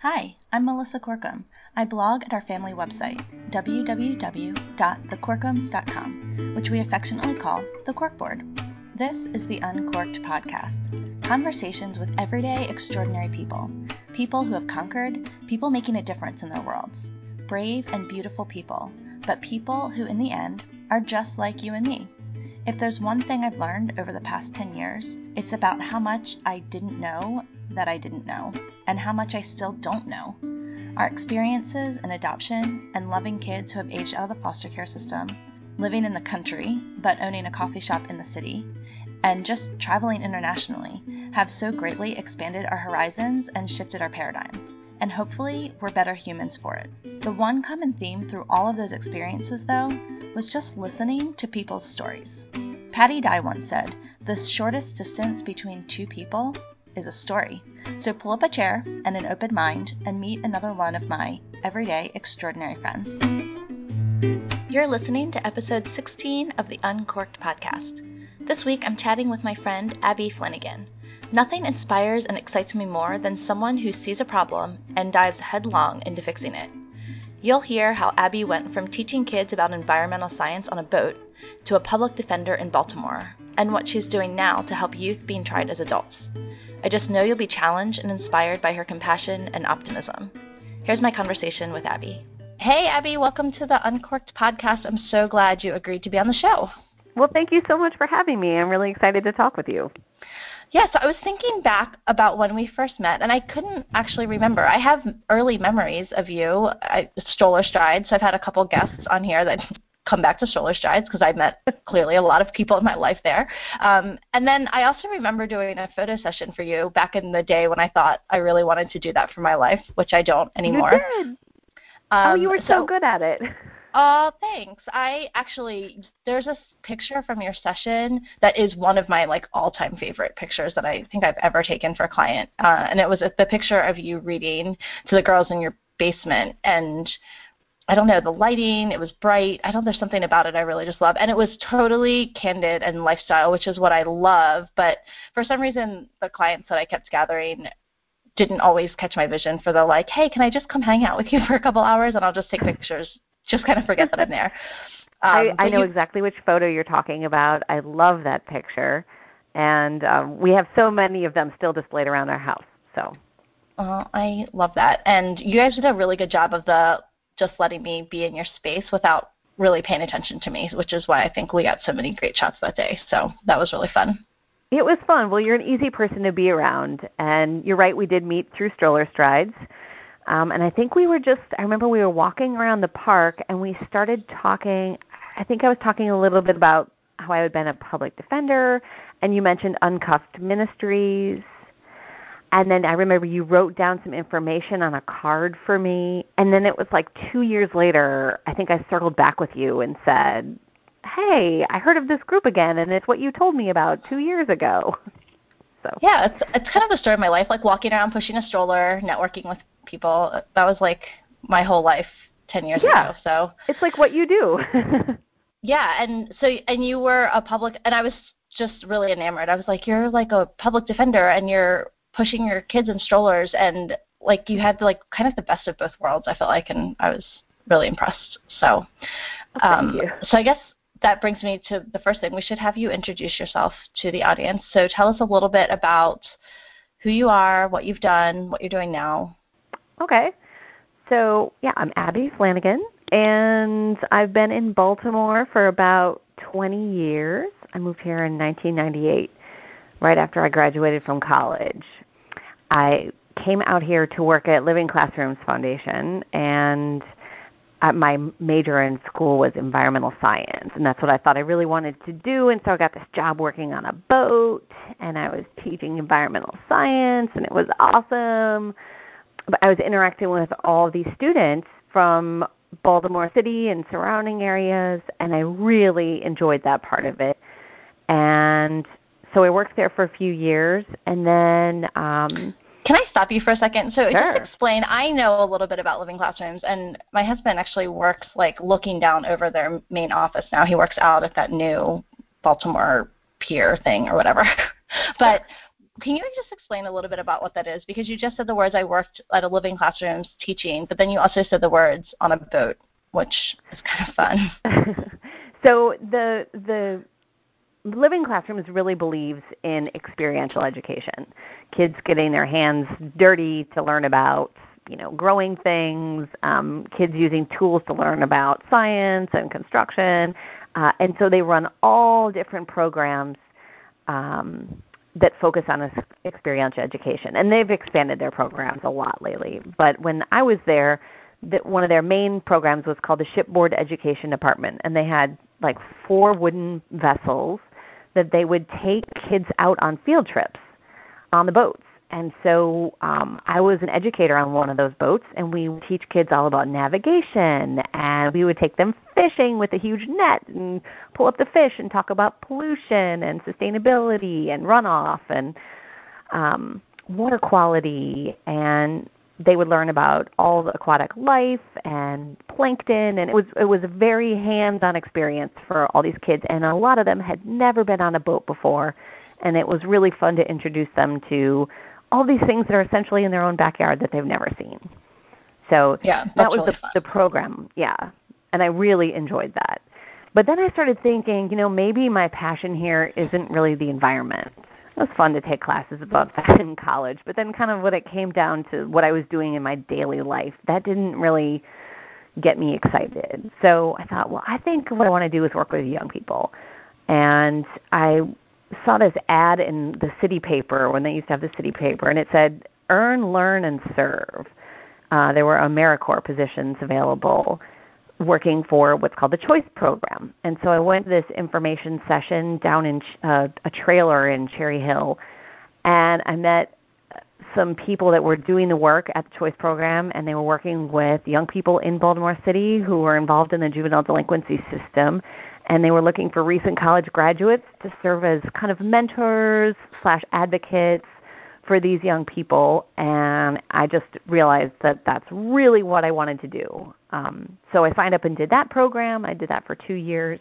Hi, I'm Melissa Corkum. I blog at our family website, www.thecorkums.com, which we affectionately call the Corkboard. This is the Uncorked Podcast, conversations with everyday, extraordinary people, people who have conquered, people making a difference in their worlds, brave and beautiful people, but people who, in the end, are just like you and me. If there's one thing I've learned over the past 10 years, it's about how much I didn't know that I didn't know, and how much I still don't know. Our experiences in adoption and loving kids who have aged out of the foster care system, living in the country but owning a coffee shop in the city, and just traveling internationally have so greatly expanded our horizons and shifted our paradigms. And hopefully, we're better humans for it. The one common theme through all of those experiences, though, was just listening to people's stories. Patty Dye once said, "The shortest distance between two people is a story." So pull up a chair and an open mind and meet another one of my everyday extraordinary friends. You're listening to episode 16 of the Uncorked Podcast. This week I'm chatting with my friend Abby Flanagan. Nothing inspires and excites me more than someone who sees a problem and dives headlong into fixing it. You'll hear how Abby went from teaching kids about environmental science on a boat to a public defender in Baltimore, and what she's doing now to help youth being tried as adults. I just know you'll be challenged and inspired by her compassion and optimism. Here's my conversation with Abby. Hey, Abby, welcome to the Uncorked Podcast. I'm so glad you agreed to be on the show. Well, thank you so much for having me. I'm really excited to talk with you. Yeah, so I was thinking back about when we first met, and I couldn't actually remember. I have early memories of you, Stroller Strides. So I've had a couple guests on here that come back to Stroller Strides because I met clearly a lot of people in my life there. And then I also remember doing a photo session for you back in the day when I thought I really wanted to do that for my life, which I don't anymore. You did? You were so good at it. Oh, thanks. There's a picture from your session that is one of my all-time favorite pictures that I think I've ever taken for a client. And it was the picture of you reading to the girls in your basement. And I don't know, the lighting, it was bright. There's something about it I really just love. And it was totally candid and lifestyle, which is what I love. But for some reason, the clients that I kept gathering didn't always catch my vision for the hey, can I just come hang out with you for a couple hours and I'll just take pictures, just kind of forget that I'm there. I know exactly which photo you're talking about. I love that picture. And we have so many of them still displayed around our house. So I love that. And you guys did a really good job of just letting me be in your space without really paying attention to me, which is why I think we got so many great shots that day. So that was really fun. It was fun. Well, you're an easy person to be around. And you're right, we did meet through Stroller Strides. And I think I remember we were walking around the park and we started talking. I think I was talking a little bit about how I had been a public defender, and you mentioned Uncuffed Ministries. And then I remember you wrote down some information on a card for me. And then it was 2 years later, I think I circled back with you and said, "Hey, I heard of this group again, and it's what you told me about 2 years ago." So yeah, it's kind of the story of my life, walking around, pushing a stroller, networking with people. That was my whole life 10 years ago. So it's what you do. Yeah, and you were a public, and I was just really enamored. I was you're a public defender, and you're pushing your kids in strollers, and you had kind of the best of both worlds, I felt like, and I was really impressed. So, Thank you. So I guess that brings me to the first thing. We should have you introduce yourself to the audience. So tell us a little bit about who you are, what you've done, what you're doing now. Okay. So, I'm Abby Flanagan, and I've been in Baltimore for about 20 years. I moved here in 1998, right after I graduated from college. I came out here to work at Living Classrooms Foundation, and my major in school was environmental science, and that's what I thought I really wanted to do. And so I got this job working on a boat, and I was teaching environmental science, and it was awesome. But I was interacting with all these students from Baltimore City and surrounding areas, and I really enjoyed that part of it. And so I worked there for a few years, and then Can I stop you for a second? So Sure. Just explain, I know a little bit about Living Classrooms, and my husband actually works looking down over their main office now. He works out at that new Baltimore Pier thing or whatever. But can you just explain a little bit about what that is? Because you just said the words, I worked at a living classrooms teaching, but then you also said the words on a boat, which is kind of fun. So the Living Classrooms really believes in experiential education. Kids getting their hands dirty to learn about, growing things, kids using tools to learn about science and construction. And so they run all different programs that focus on experiential education. And they've expanded their programs a lot lately. But when I was there, one of their main programs was called the Shipboard Education Department. And they had like 4 wooden vessels that they would take kids out on field trips on the boats. And so I was an educator on one of those boats, and we would teach kids all about navigation, and we would take them fishing with a huge net and pull up the fish and talk about pollution and sustainability and runoff and water quality, and they would learn about all the aquatic life and plankton, and it was a very hands-on experience for all these kids, and a lot of them had never been on a boat before, and it was really fun to introduce them to all these things that are essentially in their own backyard that they've never seen. So that was really the program, and I really enjoyed that. But then I started thinking, maybe my passion here isn't really the environment. It was fun to take classes about that in college, but then kind of when it came down to what I was doing in my daily life, that didn't really get me excited. So I thought, well, I think what I want to do is work with young people. And I saw this ad in the city paper when they used to have the city paper, and it said, earn, learn, and serve. There were AmeriCorps positions available working for what's called the Choice Program. And so I went to this information session down in a trailer in Cherry Hill, and I met some people that were doing the work at the Choice Program, and they were working with young people in Baltimore City who were involved in the juvenile delinquency system, and they were looking for recent college graduates to serve as kind of mentors / advocates for these young people, and I just realized that that's really what I wanted to do. So I signed up and did that program. I did that for 2 years,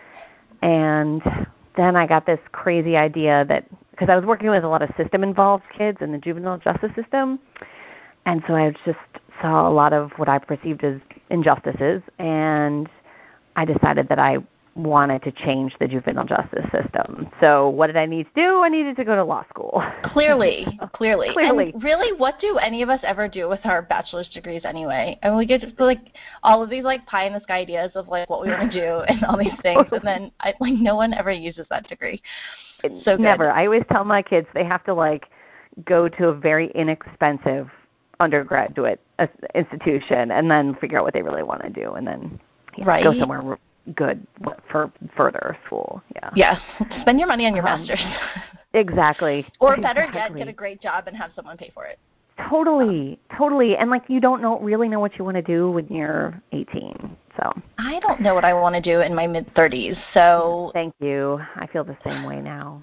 and then I got this crazy idea that, because I was working with a lot of system-involved kids in the juvenile justice system, and so I just saw a lot of what I perceived as injustices, and I decided that I wanted to change the juvenile justice system. So what did I need to do? I needed to go to law school. Clearly. And really, what do any of us ever do with our bachelor's degrees anyway? And we get like all of these like pie in the sky ideas of like what we want to do and all these things, and then no one ever uses that degree. So good. Never. I always tell my kids they have to like go to a very inexpensive undergraduate institution and then figure out what they really want to do, and then go somewhere good for further school. Yeah. Spend your money on your master's. Exactly. Or better yet, get a great job and have someone pay for it. Totally. And like you don't really know what you want to do when you're 18. So I don't know what I want to do in my mid-30s. So thank you. I feel the same way now.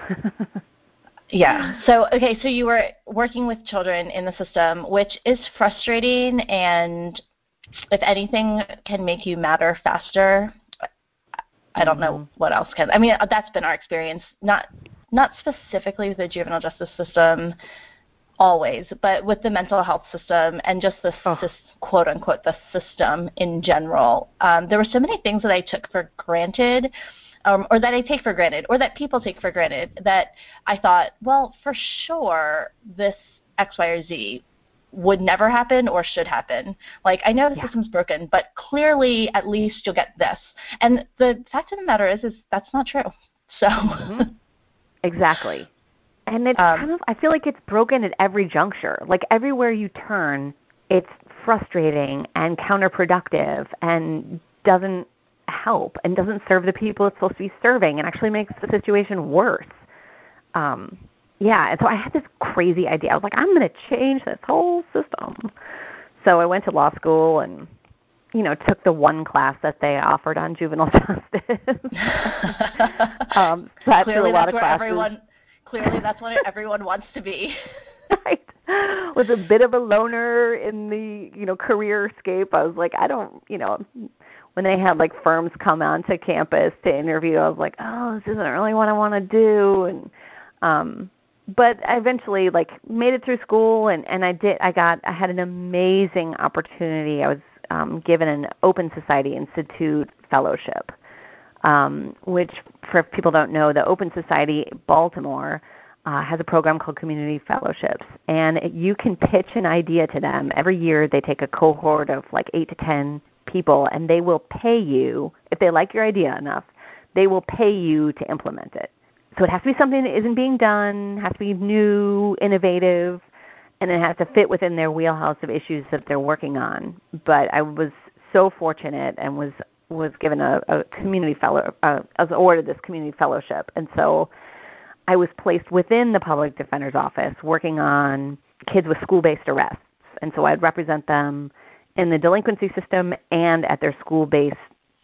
Yeah. So you were working with children in the system, which is frustrating, and if anything can make you matter faster, I don't know what else can. I mean, that's been our experience, not specifically with the juvenile justice system always, but with the mental health system and just the quote unquote the system in general. There were so many things that I took for granted, or that I take for granted, or that people take for granted, that I thought, well, for sure this X, Y, or Z would never happen or should happen. Like, I know the system's broken, but clearly at least you'll get this. And the fact of the matter is that's not true. So Exactly. And it's kind of, I feel like it's broken at every juncture. Like everywhere you turn, it's frustrating and counterproductive and doesn't help and doesn't serve the people it's supposed to be serving and actually makes the situation worse. And so I had this crazy idea. I was like, I'm going to change this whole system. So I went to law school and, took the one class that they offered on juvenile justice. Clearly that's what everyone wants to be. Right. Was a bit of a loner in the, career-scape. I was like, I don't, when they had like firms come onto campus to interview, I was like, oh, this isn't really what I want to do. And but I eventually made it through school, and I had an amazing opportunity. I was given an Open Society Institute fellowship, which, for if people don't know, the Open Society Baltimore has a program called Community Fellowships, and you can pitch an idea to them. Every year they take a cohort of 8 to 10 people, and they will pay you, if they like your idea enough, they will pay you to implement it. So it has to be something that isn't being done, has to be new, innovative, and it has to fit within their wheelhouse of issues that they're working on. But I was so fortunate and was given a community fellow, I was awarded this community fellowship. And so I was placed within the public defender's office working on kids with school-based arrests. And so I'd represent them in the delinquency system and at their school-based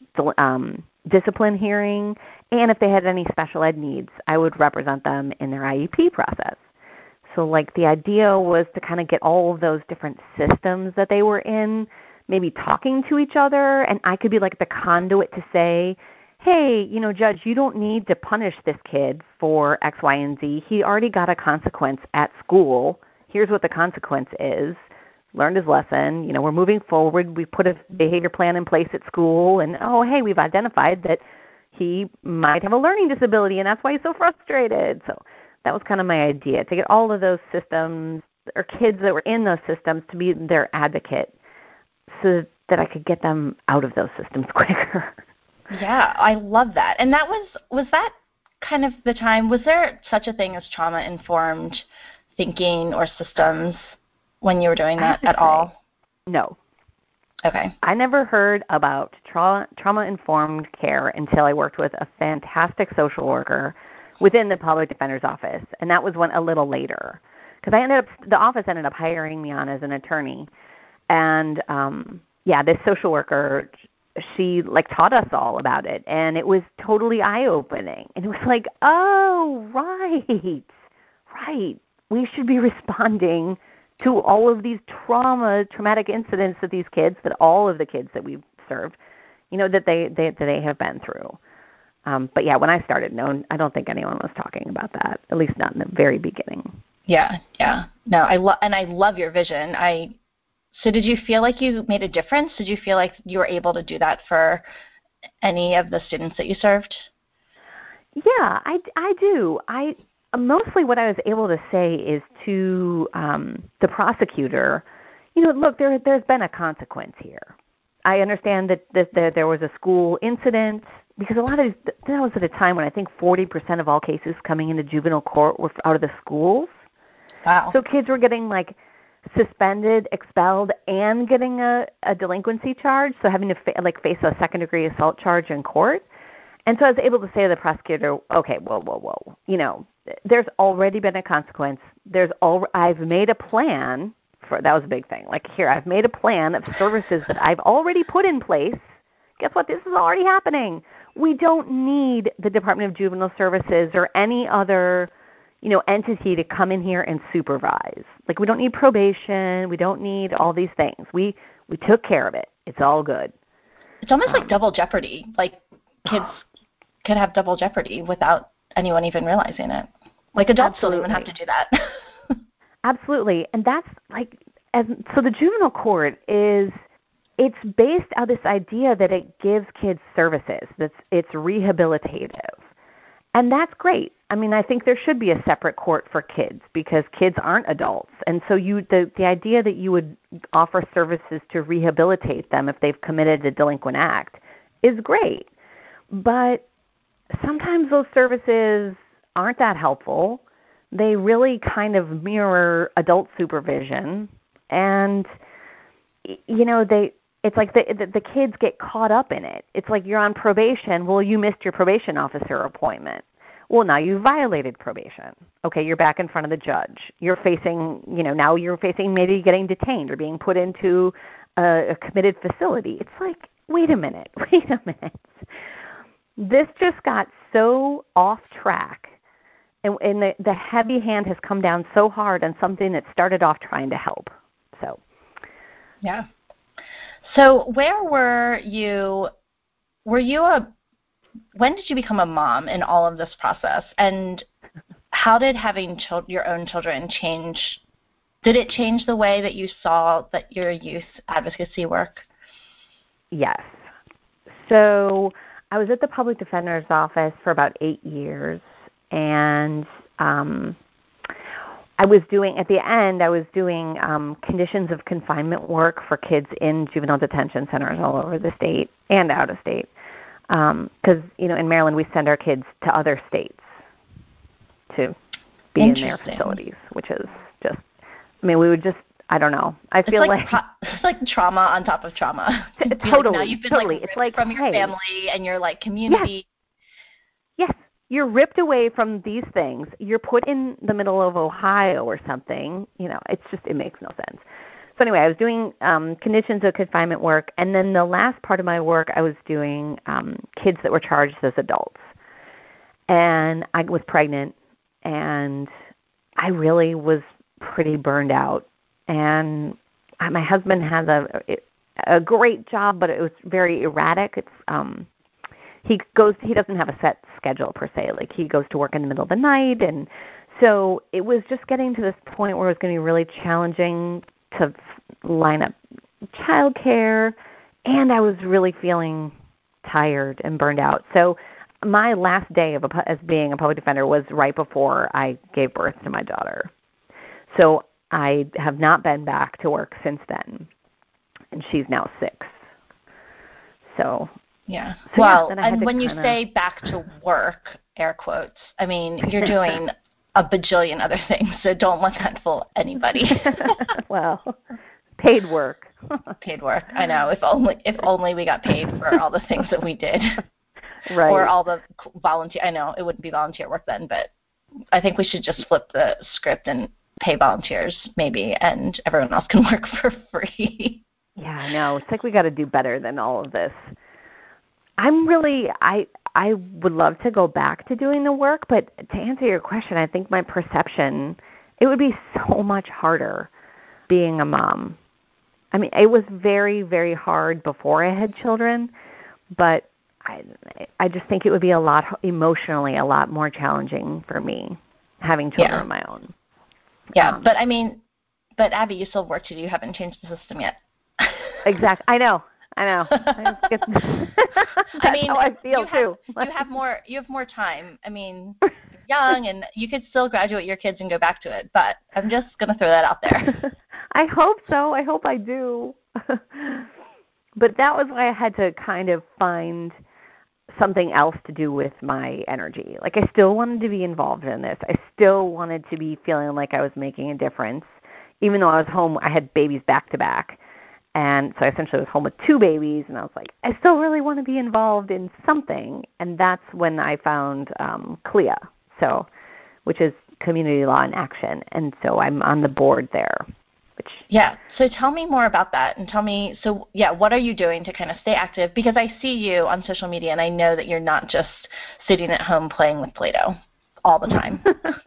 discipline hearing. And if they had any special ed needs, I would represent them in their IEP process. So the idea was to kind of get all of those different systems that they were in, maybe talking to each other, and I could be the conduit to say, hey, Judge, you don't need to punish this kid for X, Y, and Z. He already got a consequence at school. Here's what the consequence is. Learned his lesson. We're moving forward. We put a behavior plan in place at school, and, oh, hey, we've identified that he might have a learning disability, and that's why he's so frustrated. So that was kind of my idea, to get all of those systems or kids that were in those systems to be their advocate so that I could get them out of those systems quicker. Yeah, I love that. And that was that kind of the time, was there such a thing as trauma-informed thinking or systems when you were doing that at all? No. Okay. I never heard about trauma-informed care until I worked with a fantastic social worker within the public defender's office, and that was a little later, because the office ended up hiring me on as an attorney, and this social worker, she taught us all about it, and it was totally eye-opening, and it was oh, right, we should be responding to all of these traumatic incidents that these kids, that all of the kids that we've served, that they have been through. But yeah, when I started, no, I don't think anyone was talking about that, at least not in the very beginning. Yeah. No, I love your vision. So did you feel like you made a difference? Did you feel like you were able to do that for any of the students that you served? Yeah, I do. Mostly what I was able to say is to the prosecutor, look, there's been a consequence here. I understand that there was a school incident, because a lot of that was at a time when I think 40% of all cases coming into juvenile court were out of the schools. Wow. So kids were getting suspended, expelled, and getting a delinquency charge, so having to face a second-degree assault charge in court. And so I was able to say to the prosecutor, okay, whoa. There's already been a consequence. I've made a plan that was a big thing. Here, I've made a plan of services that I've already put in place. Guess what? This is already happening. We don't need the Department of Juvenile Services or any other, entity to come in here and supervise. We don't need probation. We don't need all these things. We took care of it. It's all good. It's almost like double jeopardy. Kids could have double jeopardy without anyone even realizing it. Adults don't even have to do that. Absolutely. And that's so the juvenile court it's based on this idea that it gives kids services, it's rehabilitative. And that's great. I mean, I think there should be a separate court for kids, because kids aren't adults. And so the idea that you would offer services to rehabilitate them if they've committed a delinquent act is great. But sometimes those services aren't that helpful. They really kind of mirror adult supervision, and it's like the kids get caught up in it. It's like you're on probation. Well, you missed your probation officer appointment. Well, now you violated probation. Okay, you're back in front of the judge. You're facing, now you're facing maybe getting detained or being put into a committed facility. It's like, wait a minute. This just got so off track, and the heavy hand has come down so hard on something that started off trying to help. So, yeah. So where were you? When did you become a mom in all of this process? And how did having your own children change? Did it change the way that you saw that your youth advocacy work? Yes. So I was at the public defender's office for about 8 years, and I was doing conditions of confinement work for kids in juvenile detention centers all over the state and out of state. Because, in Maryland, we send our kids to other states to be in their facilities, which is just, we would just, I don't know. I feel like it's like trauma on top of trauma. Totally. Now you've been totally. It's like from your family and your community. Yes. You're ripped away from these things. You're put in the middle of Ohio or something. It makes no sense. So anyway, I was doing conditions of confinement work, and then the last part of my work, I was doing kids that were charged as adults. And I was pregnant, and I really was pretty burned out. And my husband has a great job, but it was very erratic. It's he doesn't have a set schedule per se. Like, he goes to work in the middle of the night, and so it was just getting to this point where it was going to be really challenging to line up childcare, and I was really feeling tired and burned out. So my last day as being a public defender was right before I gave birth to my daughter. So I have not been back to work since then, and she's now 6. So yeah. So well, yeah, and when you say back to work, air quotes, you're doing a bajillion other things, so don't let that fool anybody. Well, paid work. Paid work. I know. If only we got paid for all the things that we did. Right. Or all the volunteer. I know it wouldn't be volunteer work then, but I think we should just flip the script and pay volunteers maybe, and everyone else can work for free. Yeah, I know. It's like we got to do better than all of this. I would love to go back to doing the work, but to answer your question, I think my perception, it would be so much harder being a mom. It was very, very hard before I had children, but I just think it would be emotionally a lot more challenging for me having children of my own. Yeah, but Abby, you still have work to do. You haven't changed the system yet. Exactly. I know. That's how I feel too. You have more time. You're young, and you could still graduate your kids and go back to it. But I'm just gonna throw that out there. I hope so. I hope I do. But that was why I had to kind of find something else to do with my energy. Like, I still wanted to be involved in this. I still wanted to be feeling like I was making a difference. Even though I was home, I had babies back to back. And so I essentially was home with 2 babies, and I was like, I still really want to be involved in something. And that's when I found CLEA, which is Community Law in Action. And so I'm on the board there. Yeah. So tell me more about that, and tell me, what are you doing to kind of stay active? Because I see you on social media, and I know that you're not just sitting at home playing with Play-Doh all the time.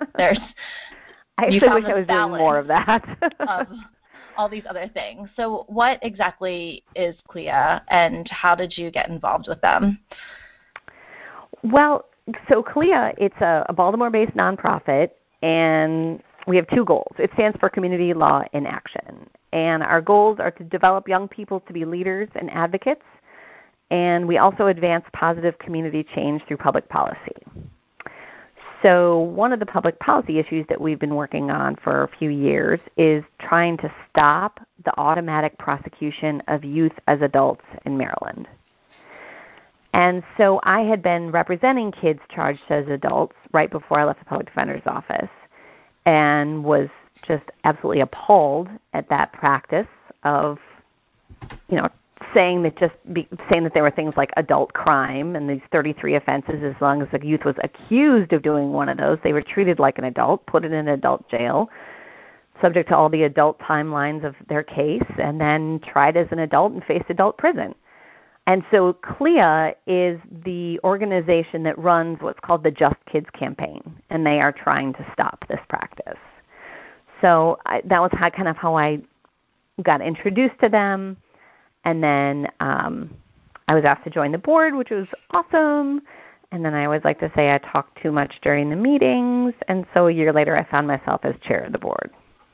I actually wish I was doing more of that. Of all these other things. So what exactly is CLEA, and how did you get involved with them? Well, so CLEA, it's a Baltimore-based nonprofit, and we have 2 goals. It stands for Community Law in Action. And our goals are to develop young people to be leaders and advocates, and we also advance positive community change through public policy. So one of the public policy issues that we've been working on for a few years is trying to stop the automatic prosecution of youth as adults in Maryland. And so I had been representing kids charged as adults right before I left the public defender's office, and was just absolutely appalled at that practice of, saying that there were things like adult crime and these 33 offenses. As long as the youth was accused of doing one of those, they were treated like an adult, put in an adult jail, subject to all the adult timelines of their case, and then tried as an adult and faced adult prison. And so CLEA is the organization that runs what's called the Just Kids campaign, and they are trying to stop this practice. So that was kind of how I got introduced to them. And then I was asked to join the board, which was awesome. And then I always like to say I talk too much during the meetings, and so a year later I found myself as chair of the board.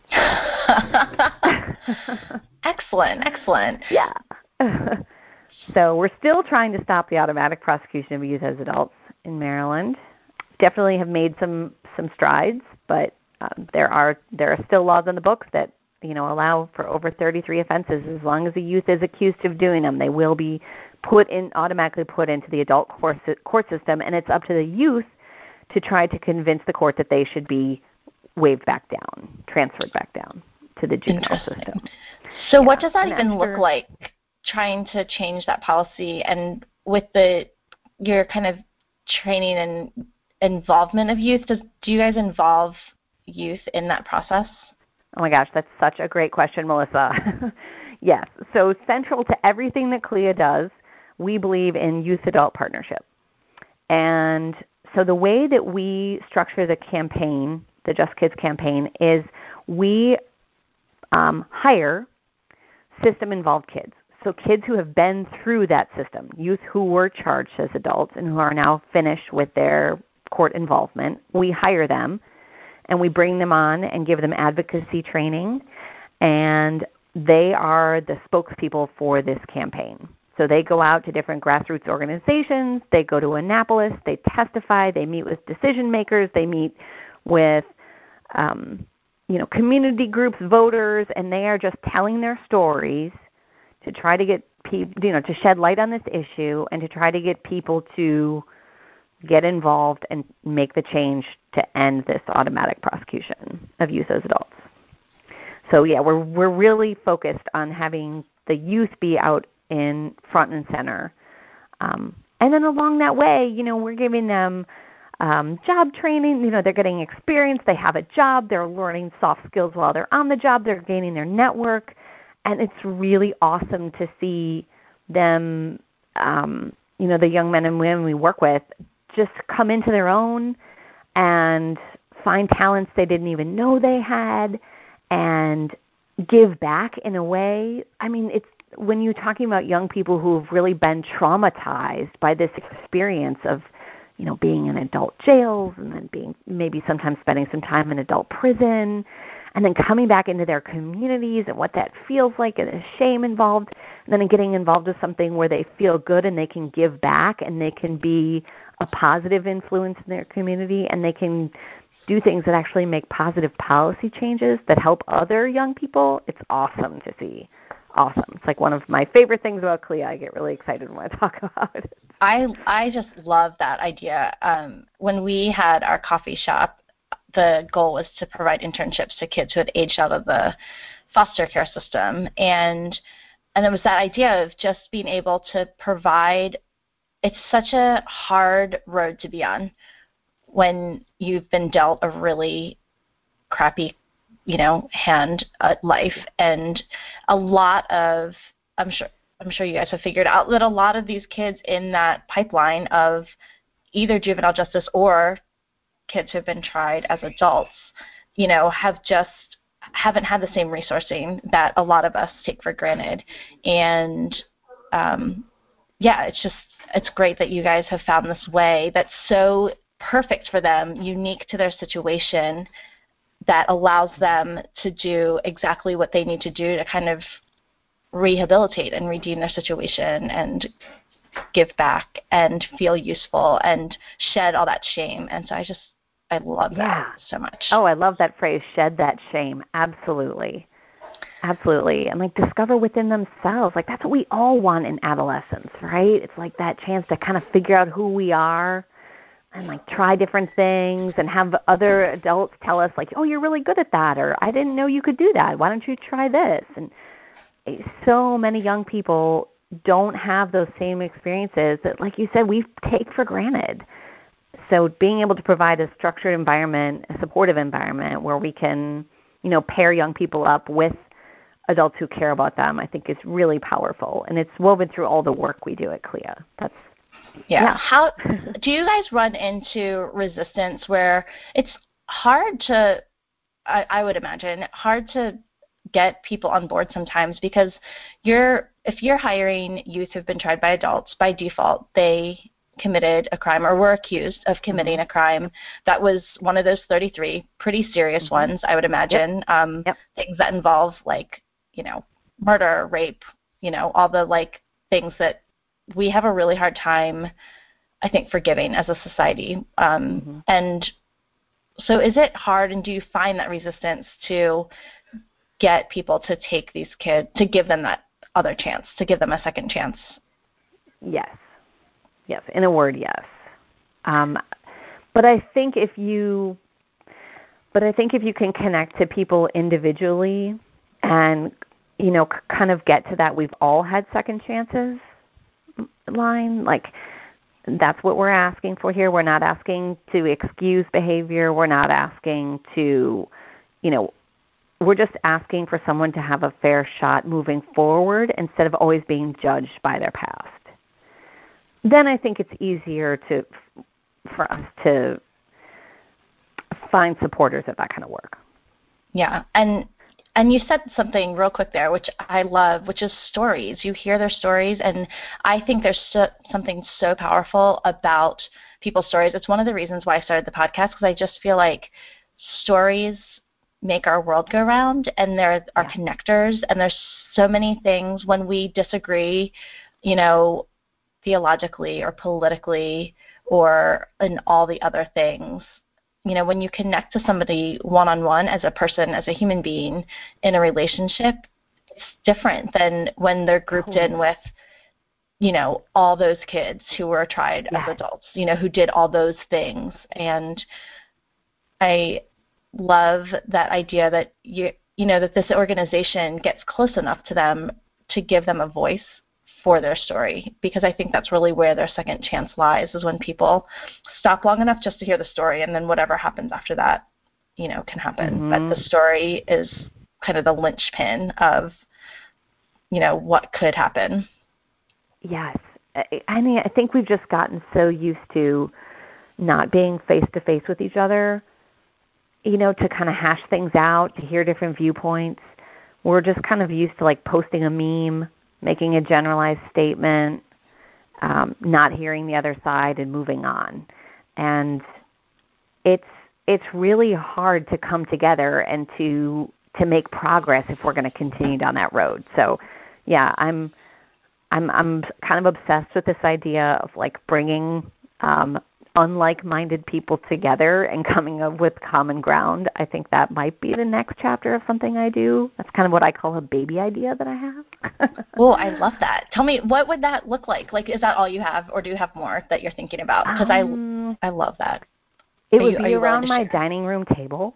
Excellent. Yeah. So we're still trying to stop the automatic prosecution of youth as adults in Maryland. Definitely have made some strides, but there are still laws in the books that allow for over 33 offenses. As long as a youth is accused of doing them, they will be automatically put into the adult court system, and it's up to the youth to try to convince the court that they should be waived back down, transferred back down to the juvenile system. So what does that even look like, trying to change that policy, and with your kind of training and involvement of youth, do you guys involve youth in that process? Oh my gosh, that's such a great question, Melissa. Yes. So central to everything that CLEA does, we believe in youth-adult partnership. And so the way that we structure the campaign, the Just Kids campaign, is we hire system-involved kids. So kids who have been through that system, youth who were charged as adults and who are now finished with their court involvement, we hire them and we bring them on and give them advocacy training, and they are the spokespeople for this campaign. So they go out to different grassroots organizations, they go to Annapolis, they testify, they meet with decision makers, they meet with community groups, voters, and they are just telling their stories to try to get people, to shed light on this issue and to try to get people to get involved and make the change to end this automatic prosecution of youth as adults. So yeah, we're really focused on having the youth be out in front and center. And then along that way, we're giving them job training. They're getting experience. They have a job. They're learning soft skills while they're on the job. They're gaining their network. And it's really awesome to see them, the young men and women we work with, just come into their own and find talents they didn't even know they had and give back in a way. I mean, it's when you're talking about young people who have really been traumatized by this experience of, being in adult jails and then being maybe sometimes spending some time in adult prison and then coming back into their communities and what that feels like and the shame involved, and then getting involved with something where they feel good and they can give back and they can be a positive influence in their community and they can do things that actually make positive policy changes that help other young people. It's awesome to see. Awesome. It's like one of my favorite things about CLEA. I get really excited when I talk about it. I just love that idea. When we had our coffee shop, the goal was to provide internships to kids who had aged out of the foster care system. And it was that idea of just being able to provide. It's such a hard road to be on when you've been dealt a really crappy, hand at life. And a lot of, I'm sure you guys have figured out that a lot of these kids in that pipeline of either juvenile justice or kids who have been tried as adults, haven't had the same resourcing that a lot of us take for granted. And it's great that you guys have found this way that's so perfect for them, unique to their situation, that allows them to do exactly what they need to do to kind of rehabilitate and redeem their situation and give back and feel useful and shed all that shame. And so I love that so much. Oh, I love that phrase, shed that shame. Absolutely. Absolutely. And discover within themselves. That's what we all want in adolescence, right? It's like that chance to kind of figure out who we are and try different things and have other adults tell us oh, you're really good at that, or I didn't know you could do that. Why don't you try this? And so many young people don't have those same experiences that, like you said, we take for granted. So being able to provide a structured environment, a supportive environment where we can, pair young people up with adults who care about them, I think is really powerful. And it's woven through all the work we do at CLEA. How do you guys run into resistance where it's hard to, I would imagine, hard to get people on board sometimes because if you're hiring youth who've been tried by adults, by default, they committed a crime or were accused of committing a crime that was one of those 33 pretty serious ones, I would imagine. Things that involve like, murder, rape, all the like things that we have a really hard time, I think, forgiving as a society. And so is it hard, and do you find that resistance to get people to take these kids, to give them that other chance, to give them a second chance? Yes. Yes. In a word, yes. But I think if you can connect to people individually and, kind of get to that we've all had second chances line, like that's what we're asking for here. We're not asking to excuse behavior. We're not asking to, we're just asking for someone to have a fair shot moving forward instead of always being judged by their past. Then I think it's easier for us to find supporters of that kind of work. Yeah, and you said something real quick there, which I love, which is stories. You hear their stories, and I think there's something so powerful about people's stories. It's one of the reasons why I started the podcast, because I just feel like stories make our world go round, and there are connectors, and there's so many things when we disagree, theologically or politically or in all the other things. When you connect to somebody one-on-one as a person, as a human being in a relationship, it's different than when they're grouped in with, all those kids who were tried as adults, who did all those things. And I love that idea that, that this organization gets close enough to them to give them a voice for their story, because I think that's really where their second chance lies, is when people stop long enough just to hear the story, and then whatever happens after that, can happen. But the story is kind of the linchpin of, what could happen. Yes. I mean, I think we've just gotten so used to not being face-to-face with each other, to kind of hash things out, to hear different viewpoints. We're just kind of used to like posting a meme, making a generalized statement, not hearing the other side, and moving on. And it's really hard to come together and to make progress if we're going to continue down that road. So, yeah, I'm kind of obsessed with this idea of like bringing unlike-minded people together and coming up with common ground. I think that might be the next chapter of something I do. That's kind of what I call a baby idea that I have. Oh, I love that. Tell me, what would that look like? Like, is that all you have, or do you have more that you're thinking about? Because I love that. It would be around my dining room table.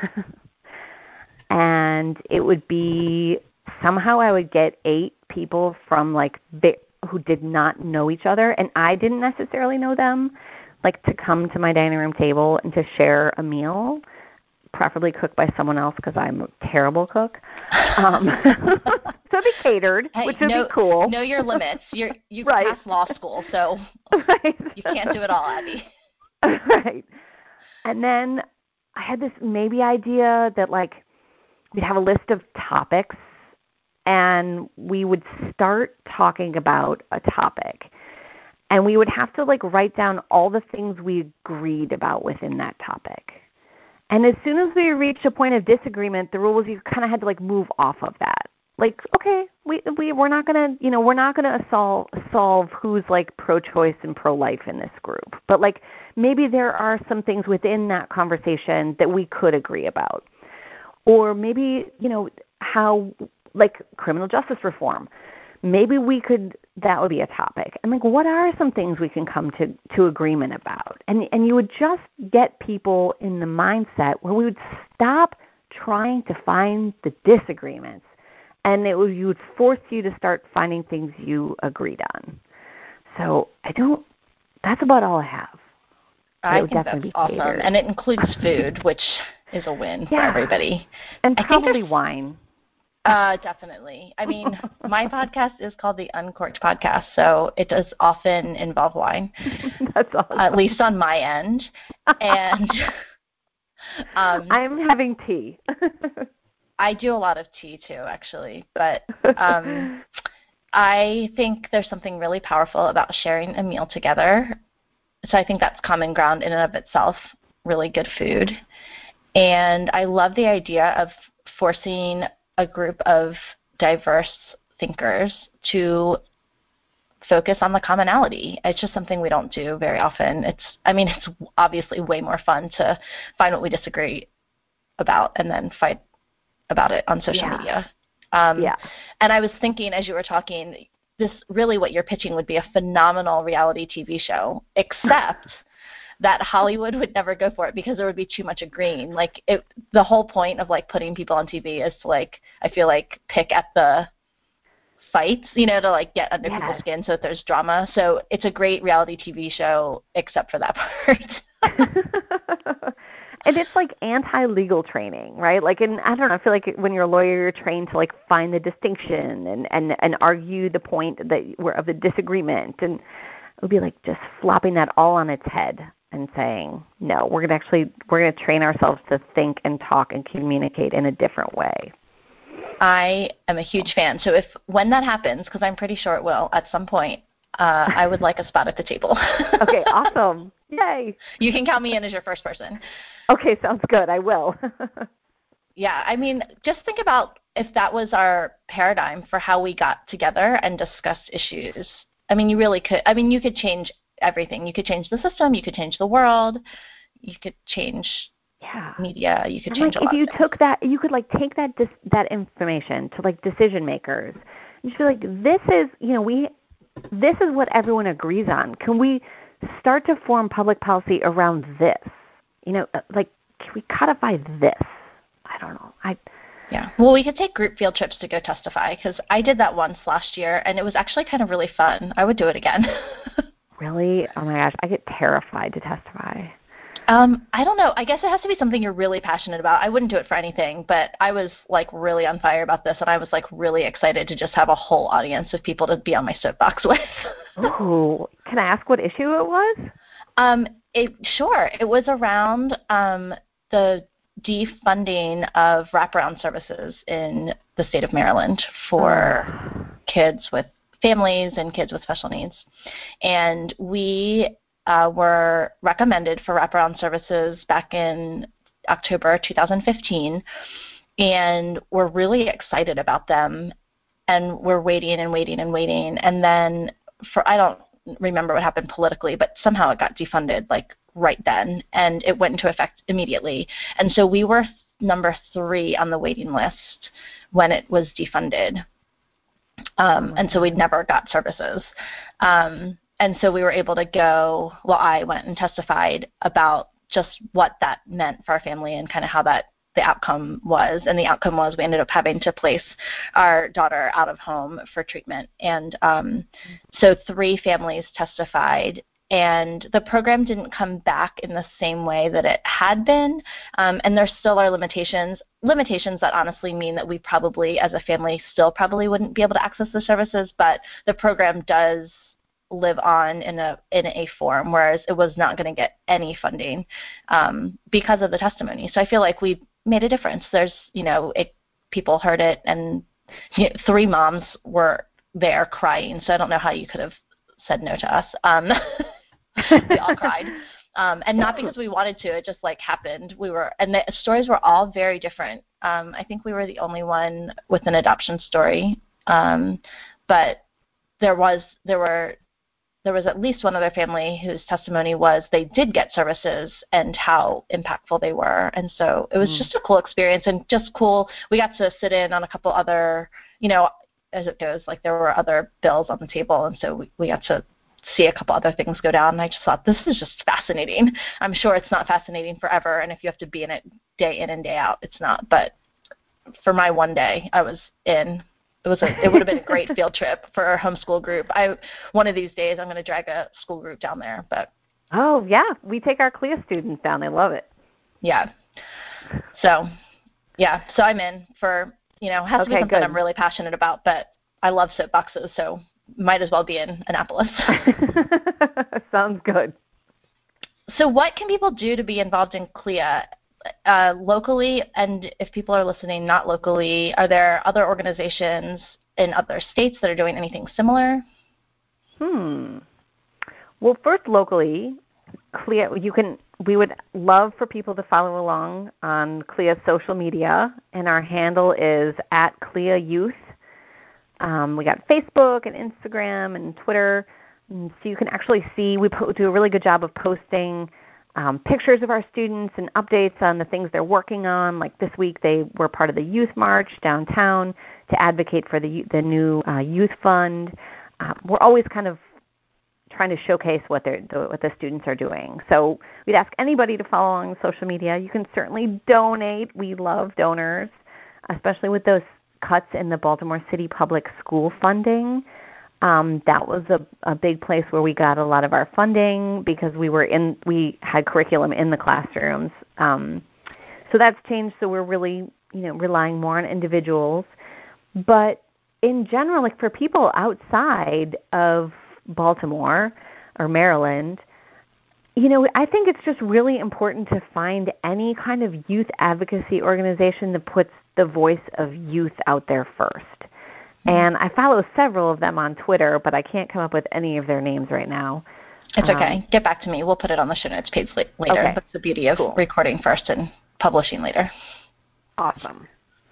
And it would be, somehow I would get 8 people from who did not know each other, and I didn't necessarily know them, like to come to my dining room table and to share a meal, preferably cooked by someone else because I'm a terrible cook. So it'd be catered, which would be cool. Know your limits. You right. passed law school, so you can't do it all, Abby. Right. And then I had this maybe idea that like we'd have a list of topics and we would start talking about a topic. And we would have to like write down all the things we agreed about within that topic. And as soon as we reached a point of disagreement, the rule was you kind of had to like move off of that. Like, okay, we're not gonna solve who's like pro-choice and pro-life in this group. But like maybe there are some things within that conversation that we could agree about. Or maybe, how like criminal justice reform. Maybe that would be a topic. And like, what are some things we can come to agreement about? And you would just get people in the mindset where we would stop trying to find the disagreements, and you would force you to start finding things you agreed on. So that's about all I have. I think that's awesome. And it includes food, which is a win for everybody. And probably wine. Definitely. I mean, my podcast is called the Uncorked Podcast, so it does often involve wine. That's awesome. At least on my end. And I'm having tea. I do a lot of tea too, actually. But I think there's something really powerful about sharing a meal together. so I think that's common ground in and of itself, really good food. And I love the idea of forcing a group of diverse thinkers to focus on the commonality. It's just something we don't do very often. It's obviously way more fun to find what we disagree about and then fight about it on social media. And I was thinking as you were talking, this really what you're pitching would be a phenomenal reality TV show, except that Hollywood would never go for it because there would be too much agreeing. Like the whole point of like putting people on TV is to like, I feel like pick at the fights, to like get under people's skin so that there's drama. So it's a great reality TV show except for that part. And it's like anti-legal training, right? Like, and I don't know, I feel like when you're a lawyer, you're trained to like find the distinction and argue the point of the disagreement. And it would be like just flopping that all on its head and saying, no, we're going to train ourselves to think and talk and communicate in a different way. I am a huge fan. So when that happens, because I'm pretty sure it will at some point, I would like a spot at the table. Okay, awesome. Yay. You can count me in as your first person. Okay, sounds good. I will. Yeah, just think about if that was our paradigm for how we got together and discussed issues. You really could. You could change everything. You could change the system. You could change the world. You could change media. You could change a lot. If you took that, you could like take that information to like decision makers and just be like, this is what everyone agrees on. Can we start to form public policy around this? Like, can we codify this? I don't know. Yeah. Well, we could take group field trips to go testify because I did that once last year, and it was actually kind of really fun. I would do it again. Really? Oh, my gosh. I get terrified to testify. I don't know. I guess it has to be something you're really passionate about. I wouldn't do it for anything, but I was like really on fire about this, and I was like really excited to just have a whole audience of people to be on my soapbox with. Ooh. Can I ask what issue it was? Sure. It was around the defunding of wraparound services in the state of Maryland for kids with families and kids with special needs. And we were recommended for wraparound services back in October 2015, and we're really excited about them. And we're waiting and waiting and waiting. And then I don't remember what happened politically, but somehow it got defunded like right then, and it went into effect immediately. And so we were number 3 on the waiting list when it was defunded. And so we never got services. And so we were able to go, I went and testified about just what that meant for our family and kind of how the outcome was. And the outcome was we ended up having to place our daughter out of home for treatment. And so 3 families testified, and the program didn't come back in the same way that it had been. And there still are limitations that honestly mean that we probably, as a family, still probably wouldn't be able to access the services, but the program does live on in a form, whereas it was not going to get any funding because of the testimony. So I feel like we made a difference. There's, people heard it, and 3 moms were there crying. So I don't know how you could have said no to us. We all cried. And not because we wanted to, it just like happened. And the stories were all very different. I think we were the only one with an adoption story. But there was at least one other family whose testimony was they did get services and how impactful they were. And so it was just a cool experience and just cool. We got to sit in on a couple other, as it goes, like there were other bills on the table. And so we got to see a couple other things go down. And I just thought, this is just fascinating. I'm sure it's not fascinating forever. And if you have to be in it day in and day out, it's not. But for my one day, I was in. It would have been a great field trip for our homeschool group. One of these days, I'm going to drag a school group down there. But oh yeah, we take our CLIA students down. They love it. Yeah. So I'm in for has to be something I'm really passionate about. But I love soapboxes, so might as well be in Annapolis. Sounds good. So what can people do to be involved in CLIA? Locally, and if people are listening not locally, are there other organizations in other states that are doing anything similar? Well, first locally, CLIA, we would love for people to follow along on CLIA's social media, and our handle is at CLIA Youth. We got Facebook and Instagram and Twitter, and so you can actually see we do a really good job of posting pictures of our students and updates on the things they're working on. Like this week, they were part of the Youth March downtown to advocate for the new Youth Fund. We're always kind of trying to showcase what the students are doing. So we'd ask anybody to follow along social media. You can certainly donate. We love donors, especially with those cuts in the Baltimore City Public School funding. That was a big place where we got a lot of our funding because we had curriculum in the classrooms. So that's changed. So we're really relying more on individuals. But in general, like for people outside of Baltimore or Maryland, I think it's just really important to find any kind of youth advocacy organization that puts the voice of youth out there first. And I follow several of them on Twitter, but I can't come up with any of their names right now. It's okay. Get back to me. We'll put it on the show notes page later. Okay. That's the beauty of recording first and publishing later. Awesome.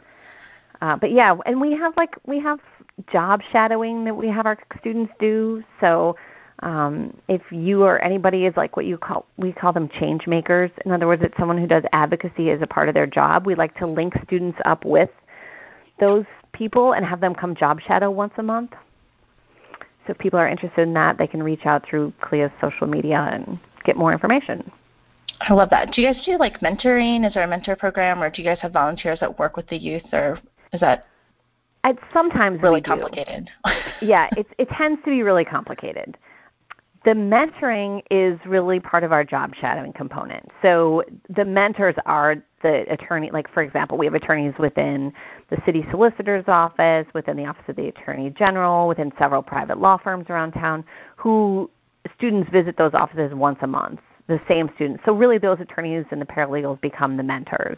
But yeah, and we have job shadowing that we have our students do. So if you or anybody is like we call them change makers. In other words, it's someone who does advocacy as a part of their job. We like to link students up with those people and have them come job shadow once a month. So if people are interested in that, they can reach out through CLIA's social media and get more information. I love that. Do you guys do mentoring? Is there a mentor program, or do you guys have volunteers that work with the youth, or is that sometimes really complicated? Yeah, it tends to be really complicated. The mentoring is really part of our job shadowing component. So the mentors are the attorney, like for example, we have attorneys within the city solicitor's office, within the office of the attorney general, within several private law firms around town, who students visit those offices once a month, the same students. So really those attorneys and the paralegals become the mentors.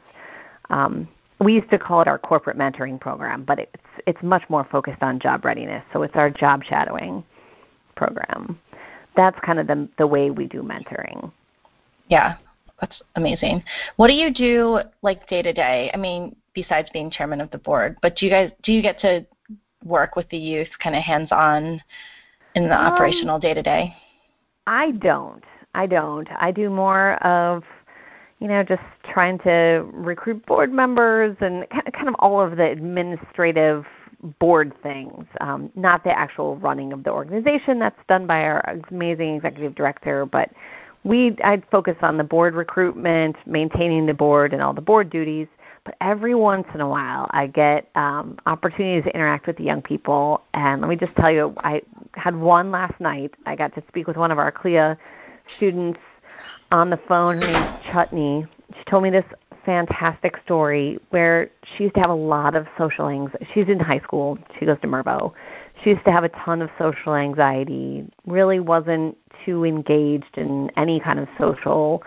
We used to call it our corporate mentoring program, but it's much more focused on job readiness. So it's our job shadowing program. That's kind of the way we do mentoring. Yeah, that's amazing. What do you do day to day? I mean, besides being chairman of the board, but do you get to work with the youth kind of hands-on in the operational day to day? I don't. I do more of just trying to recruit board members and kind of all of the administrative board things, not the actual running of the organization. That's done by our amazing executive director, but I'd focus on the board recruitment, maintaining the board, and all the board duties. But every once in a while, I get opportunities to interact with the young people. And let me just tell you, I had one last night. I got to speak with one of our CLIA students on the phone. Her name's Chutney. She told me this fantastic story where she used to have a lot of social anxiety. She's in high school. She goes to Mervo. She used to have a ton of social anxiety, really wasn't too engaged in any kind of social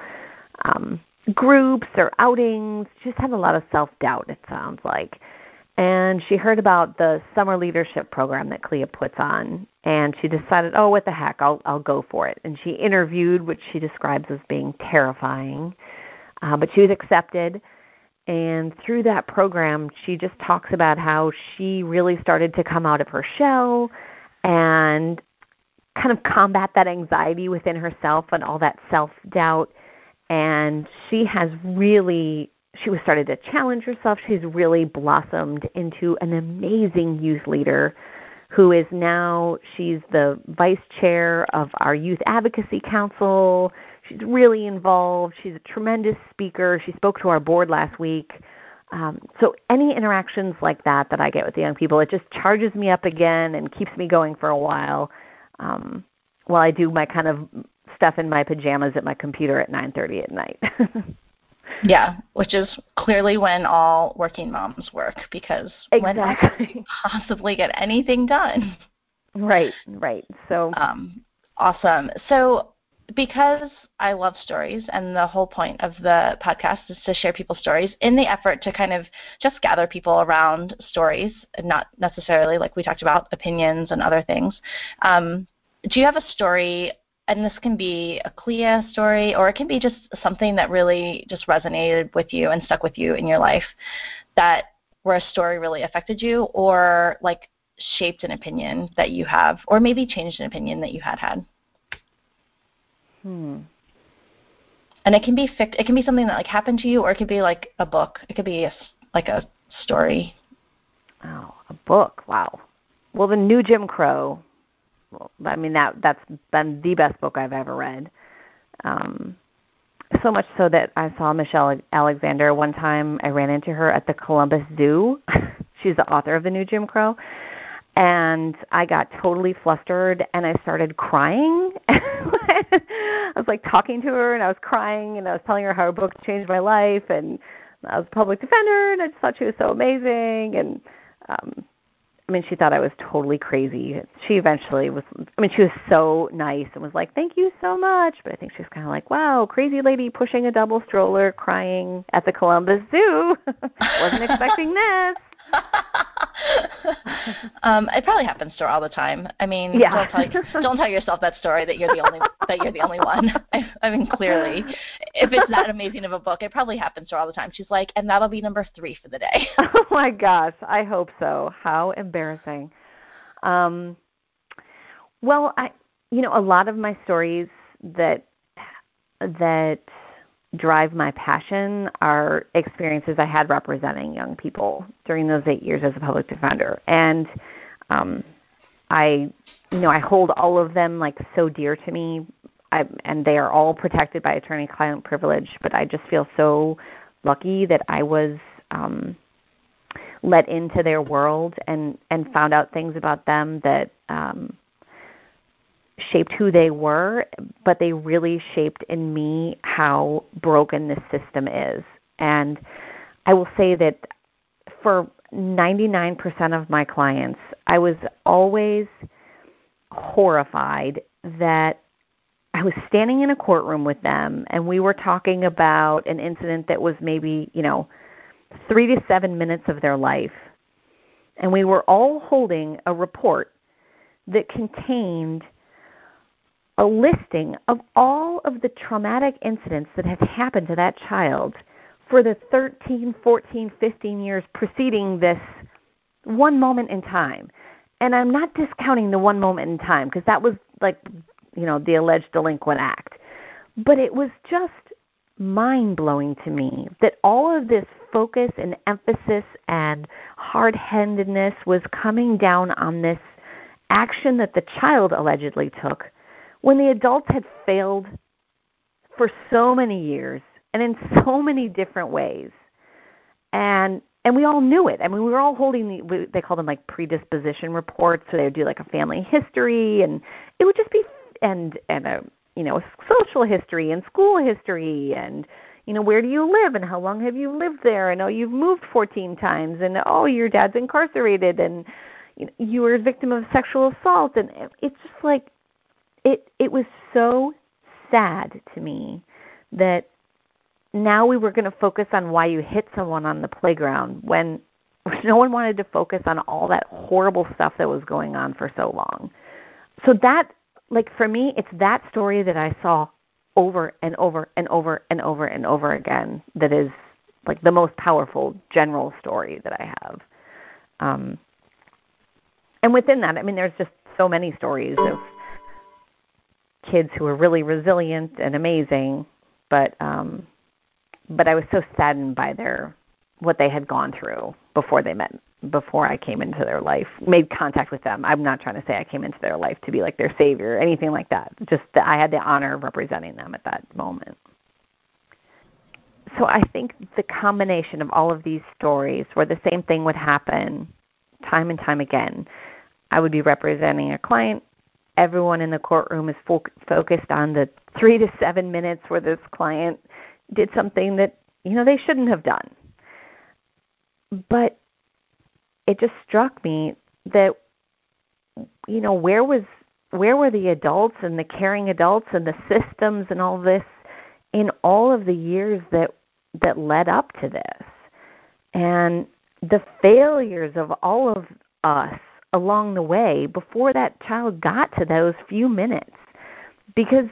groups or outings. She just had a lot of self-doubt, it sounds like. And she heard about the summer leadership program that CLIA puts on, and she decided, what the heck, I'll go for it. And she interviewed, which she describes as being terrifying. But she was accepted, and through that program, she just talks about how she really started to come out of her shell and kind of combat that anxiety within herself and all that self-doubt. And she was started to challenge herself. She's really blossomed into an amazing youth leader who is now, she's the vice chair of our Youth Advocacy Council. She's really involved. She's a tremendous speaker. She spoke to our board last week. So any interactions like that I get with the young people, it just charges me up again and keeps me going for a while while I do my kind of stuff in my pajamas at my computer at 9:30 at night. Yeah, which is clearly when all working moms work, because when else can you possibly get anything done? Right. So awesome. So because I love stories, and the whole point of the podcast is to share people's stories in the effort to kind of just gather people around stories, and not necessarily, like we talked about, opinions and other things. Do you have a story and this can be a Clea story, or it can be just something that really just resonated with you and stuck with you in your life, that where a story really affected you, or like shaped an opinion that you have, or maybe changed an opinion that you had? And it can be something that like happened to you, or it could be like a book. It could be like a story. Oh, a book. Wow. Well, the New Jim Crow. Well, I mean, that's been the best book I've ever read. So much so that I saw Michelle Alexander one time. I ran into her at the Columbus Zoo. She's the author of the New Jim Crow. And I got totally flustered, and I started crying. I was like talking to her, and I was crying, and I was telling her how her books changed my life, and I was a public defender, and I just thought she was so amazing. And I mean, she thought I was totally crazy. She eventually was, I mean, she was so nice and was like, thank you so much. But I think she was kind of like, wow, crazy lady pushing a double stroller, crying at the Columbus Zoo. Wasn't expecting this. It probably happens to her all the time. I mean, yeah. don't tell yourself that story that you're the only one. I mean, clearly, if it's that amazing of a book, it probably happens to her all the time. She's like, and that'll be number 3 for the day. Oh my gosh, I hope so. How embarrassing. Well, a lot of my stories that drive my passion are experiences I had representing young people during those 8 years as a public defender. And I hold all of them like so dear to me, and they are all protected by attorney-client privilege, but I just feel so lucky that I was let into their world and found out things about them that shaped who they were, but they really shaped in me how broken this system is. And I will say that for 99% of my clients, I was always horrified that I was standing in a courtroom with them and we were talking about an incident that was maybe, 3 to 7 minutes of their life. And we were all holding a report that contained a listing of all of the traumatic incidents that had happened to that child for the 13, 14, 15 years preceding this one moment in time. And I'm not discounting the one moment in time because that was like, the alleged delinquent act. But it was just mind-blowing to me that all of this focus and emphasis and hard-headedness was coming down on this action that the child allegedly took when the adults had failed for so many years and in so many different ways. And we all knew it. I mean, we were all holding they call them like predisposition reports, so they would do like a family history, and it would just be and a social history and school history, and where do you live and how long have you lived there, and you've moved 14 times, and your dad's incarcerated, and you were a victim of sexual assault, and it's just like it was so sad to me that now we were going to focus on why you hit someone on the playground when no one wanted to focus on all that horrible stuff that was going on for so long. So that, like, for me, it's that story that I saw over and over and over and over and over again that is like the most powerful general story that I have. And within that, I mean, there's just so many stories of kids who are really resilient and amazing, but I was so saddened by what they had gone through before I came into their life, made contact with them. I'm not trying to say I came into their life to be like their savior or anything like that. Just that I had the honor of representing them at that moment. So I think the combination of all of these stories where the same thing would happen time and time again, I would be representing a client. Everyone in the courtroom is focused on the 3 to 7 minutes where this client did something that, they shouldn't have done. But it just struck me that, where were the adults and the caring adults and the systems and all this in all of the years that led up to this? And the failures of all of us along the way before that child got to those few minutes, because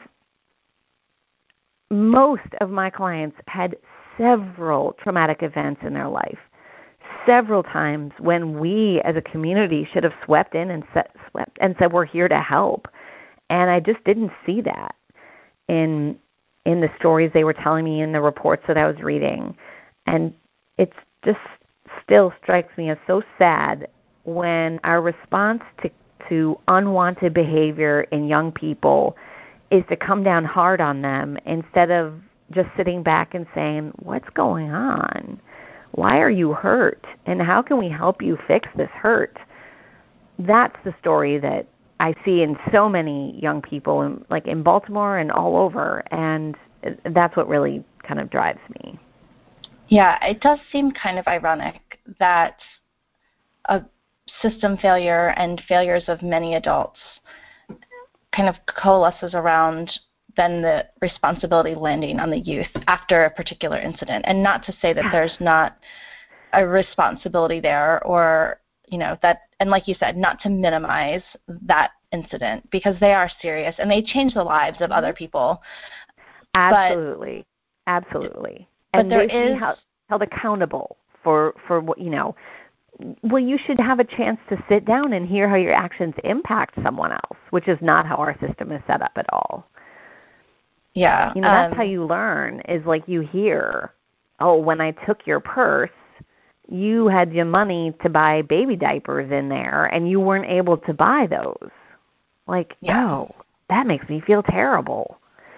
most of my clients had several traumatic events in their life, several times when we as a community should have swept in and said we're here to help. And I just didn't see that in the stories they were telling me, in the reports that I was reading. And it's just still strikes me as so sad when our response to unwanted behavior in young people is to come down hard on them instead of just sitting back and saying, what's going on? Why are you hurt? And how can we help you fix this hurt? That's the story that I see in so many young people, like in Baltimore and all over, and that's what really kind of drives me. Yeah, it does seem kind of ironic that a system failure and failures of many adults kind of coalesces around then the responsibility landing on the youth after a particular incident. And not to say that there's not a responsibility there, or, that, and like you said, not to minimize that incident, because they are serious and they change the lives of other people. Absolutely. Absolutely. And there they is held accountable for what, well, you should have a chance to sit down and hear how your actions impact someone else, which is not how our system is set up at all. Yeah. That's how you learn, is like you hear, oh, when I took your purse, you had your money to buy baby diapers in there and you weren't able to buy those. Like, no, that makes me feel terrible.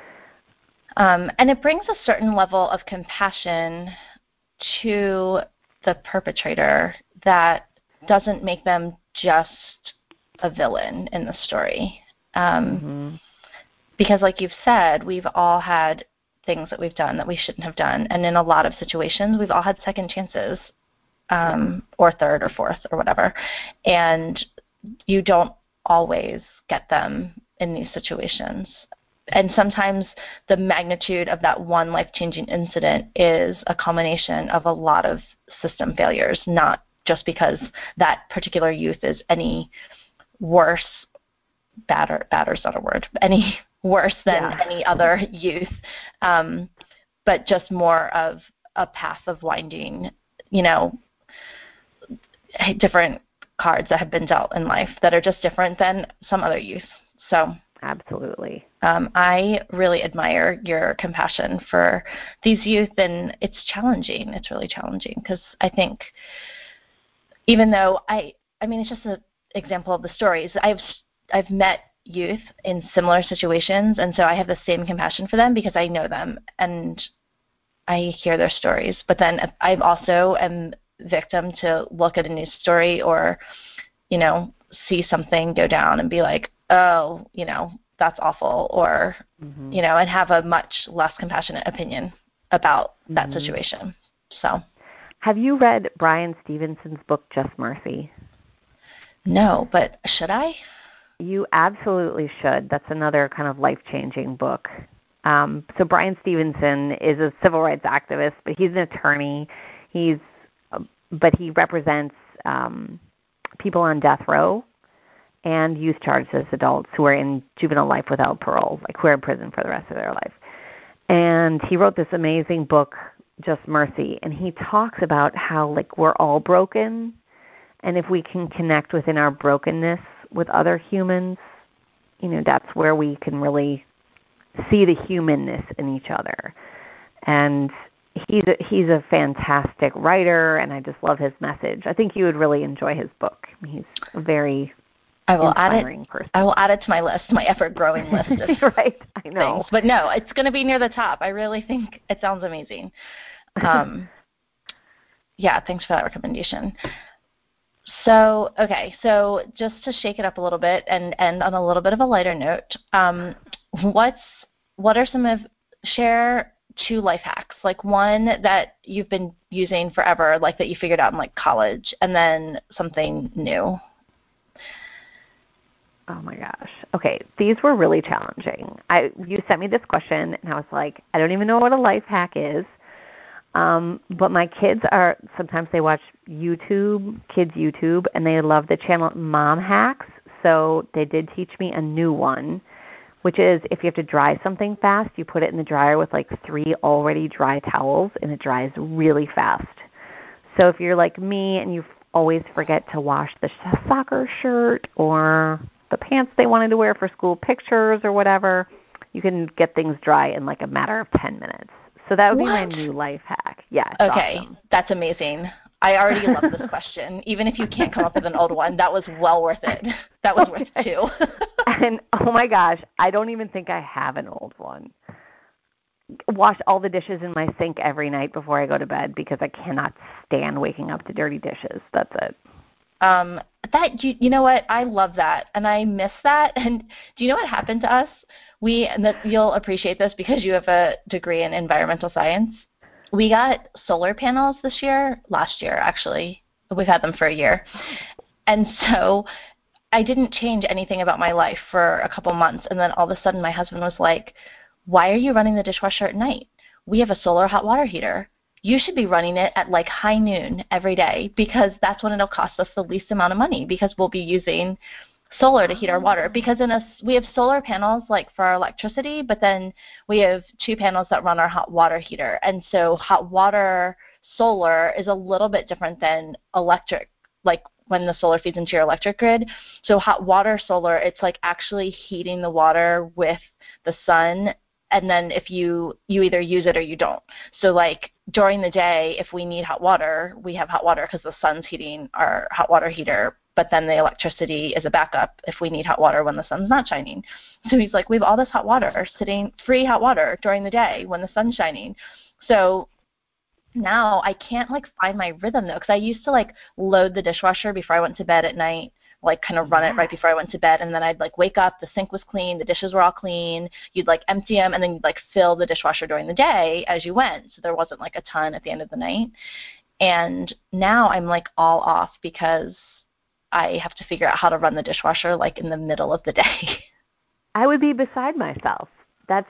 And it brings a certain level of compassion to the perpetrator that doesn't make them just a villain in the story. Because like you've said, we've all had things that we've done that we shouldn't have done. And in a lot of situations, we've all had second chances, or third or fourth or whatever. And you don't always get them in these situations. And sometimes the magnitude of that one life-changing incident is a culmination of a lot of system failures, not just because that particular youth is any worse, badder's not a word, any worse than any other youth, but just more of a path of winding, different cards that have been dealt in life that are just different than some other youth. So absolutely. I really admire your compassion for these youth, and it's challenging. It's really challenging because I think, even though I mean, it's just an example of the stories. I've met youth in similar situations, and so I have the same compassion for them because I know them and I hear their stories. But then I've also am victim to look at a news story or, see something go down and be like, oh, that's awful, or, and have a much less compassionate opinion about that situation. So, have you read Brian Stevenson's book, Just Mercy? No, but should I? You absolutely should. That's another kind of life-changing book. So Brian Stevenson is a civil rights activist, but he's an attorney. But he represents people on death row and youth charged as adults who are in juvenile life without parole, like who are in prison for the rest of their life. And he wrote this amazing book, Just Mercy, and he talks about how, like, we're all broken, and if we can connect within our brokenness with other humans, that's where we can really see the humanness in each other. And he's a fantastic writer, and I just love his message. I think you would really enjoy his book. He's a very inspiring person. I will add it to my list, my ever-growing list of right, I know. things. But no, it's going to be near the top. I really think it sounds amazing. Yeah, thanks for that recommendation. So just to shake it up a little bit and end on a little bit of a lighter note, share 2 life hacks, like one that you've been using forever, like that you figured out in like college, and then something new. Oh my gosh. Okay, these were really challenging. You sent me this question, and I was like, I don't even know what a life hack is. But my kids sometimes they watch kids YouTube, and they love the channel Mom Hacks. So they did teach me a new one. which is if you have to dry something fast, you put it in the dryer with like 3 already dry towels, and it dries really fast. So if you're like me and you always forget to wash the soccer shirt or the pants they wanted to wear for school pictures or whatever, you can get things dry in like a matter of 10 minutes. So that would be my new life hack. Yeah. Okay, awesome. That's amazing. I already love this question. Even if you can't come up with an old one, that was well worth it. That was worth it too. And oh my gosh, I don't even think I have an old one. Wash all the dishes in my sink every night before I go to bed because I cannot stand waking up to dirty dishes. That's it. You know what? I love that, and I miss that. And do you know what happened to us? You'll appreciate this because you have a degree in environmental science. We got solar panels last year actually. We've had them for a year. And so I didn't change anything about my life for a couple months, and then all of a sudden my husband was like, "Why are you running the dishwasher at night? We have a solar hot water heater. You should be running it at like high noon every day because that's when it'll cost us the least amount of money because we'll be using solar to heat our water." Because we have solar panels like for our electricity, but then we have 2 panels that run our hot water heater. And so hot water solar is a little bit different than electric, like when the solar feeds into your electric grid. So hot water solar, it's like actually heating the water with the sun, and then if you either use it or you don't. So like during the day, if we need hot water, we have hot water because the sun's heating our hot water heater, but then the electricity is a backup if we need hot water when the sun's not shining. So he's like, we have all this hot water sitting, free hot water during the day when the sun's shining. So now I can't like find my rhythm though, because I used to like load the dishwasher before I went to bed at night, like kind of run it right before I went to bed, and then I'd like wake up, the sink was clean, the dishes were all clean, you'd like empty them, and then you'd like fill the dishwasher during the day as you went, so there wasn't like a ton at the end of the night. And now I'm like all off because I have to figure out how to run the dishwasher like in the middle of the day. I would be beside myself. That's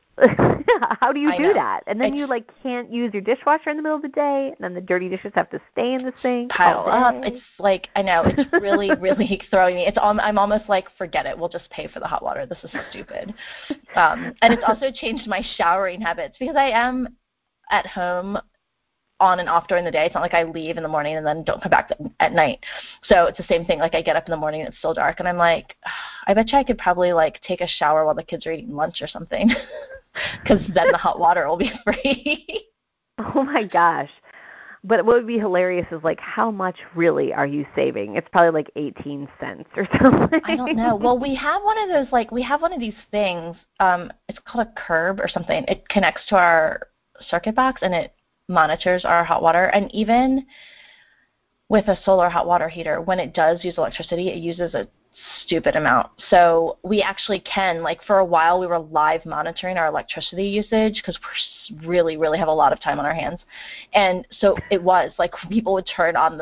how do you do that? And then you like can't use your dishwasher in the middle of the day, and then the dirty dishes have to stay in the sink. Pile up. It's like, I know, it's really, really throwing me. I'm almost like, forget it. We'll just pay for the hot water. This is stupid. And it's also changed my showering habits because I am at home on and off during the day. It's not like I leave in the morning and then don't come back at night. So it's the same thing. Like I get up in the morning and it's still dark, and I'm like, I bet you I could probably like take a shower while the kids are eating lunch or something, because then the hot water will be free. Oh my gosh. But what would be hilarious is like, how much really are you saving? It's probably like 18 cents or something. I don't know. Well, we have one of these things. It's called a curb or something. It connects to our circuit box and it monitors our hot water. And even with a solar hot water heater, when it does use electricity, it uses a stupid amount. So we actually can, like for a while, we were live monitoring our electricity usage because we really, really have a lot of time on our hands. And so it was like people would turn on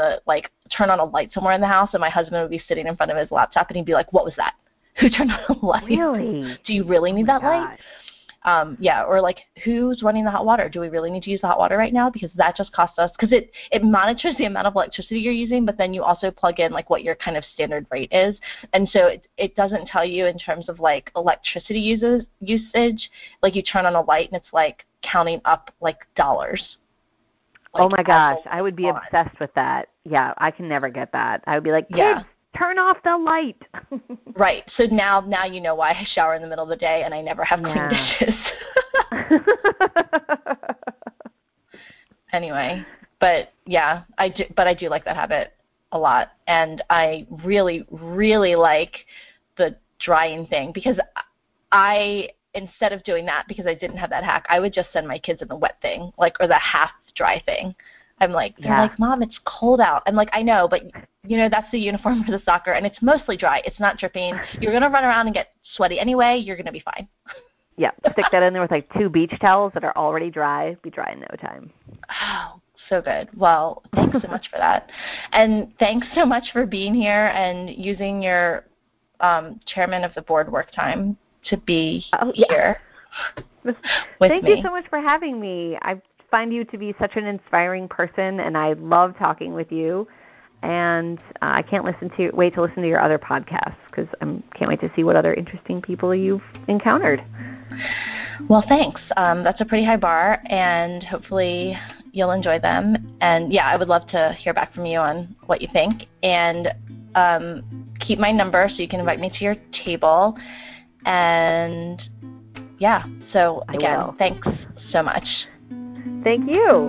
a light somewhere in the house, and my husband would be sitting in front of his laptop and he'd be like, "What was that? Who turned on the light? Really? Do you really need that light?" Or like, who's running the hot water? Do we really need to use the hot water right now? Because that just costs us, because it monitors the amount of electricity you're using, but then you also plug in like what your kind of standard rate is. And so it doesn't tell you in terms of like electricity usage, like you turn on a light and it's like counting up like dollars. Like, oh my gosh, I would be obsessed with that. Yeah, I can never get that. I would be like, kids, turn off the light. Right. So now you know why I shower in the middle of the day and I never have clean dishes. Anyway, but yeah, I do like that habit a lot, and I really, really like the drying thing, because instead of doing that, because I didn't have that hack, I would just send my kids in the wet thing, like, or the half dry thing. I'm like, they're like, "Mom, it's cold out." I'm like, "I know, but you know, that's the uniform for the soccer, and it's mostly dry. It's not dripping. You're going to run around and get sweaty anyway. You're going to be fine." Yeah, stick that in there with like 2 beach towels that are already dry. Be dry in no time. Oh, so good. Well, thanks so much for that. And thanks so much for being here and using your chairman of the board work time to be here with Thank you so much for having me. I find you to be such an inspiring person, and I love talking with you. And I can't wait to listen to your other podcasts because I can't wait to see what other interesting people you've encountered. Well, thanks. That's a pretty high bar, and hopefully you'll enjoy them. And yeah, I would love to hear back from you on what you think. And keep my number so you can invite me to your table. And yeah, so again, thanks so much. Thank you.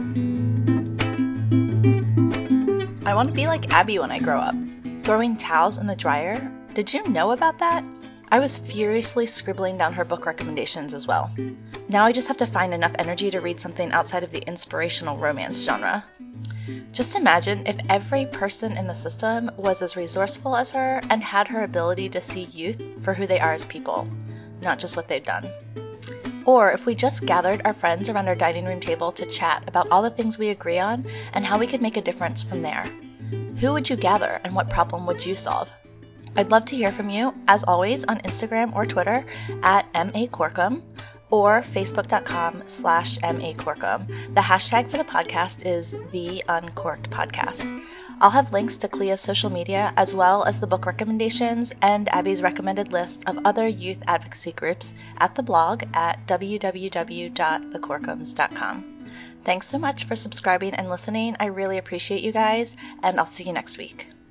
I want to be like Abby when I grow up. Throwing towels in the dryer? Did you know about that? I was furiously scribbling down her book recommendations as well. Now I just have to find enough energy to read something outside of the inspirational romance genre. Just imagine if every person in the system was as resourceful as her and had her ability to see youth for who they are as people, not just what they've done. Or if we just gathered our friends around our dining room table to chat about all the things we agree on and how we could make a difference from there. Who would you gather and what problem would you solve? I'd love to hear from you, as always, on Instagram or Twitter at @MACorkum or facebook.com/MACorkum. The hashtag for the podcast is The Uncorked Podcast. I'll have links to Clea's social media as well as the book recommendations and Abby's recommended list of other youth advocacy groups at the blog at www.thecorkums.com. Thanks so much for subscribing and listening. I really appreciate you guys, and I'll see you next week.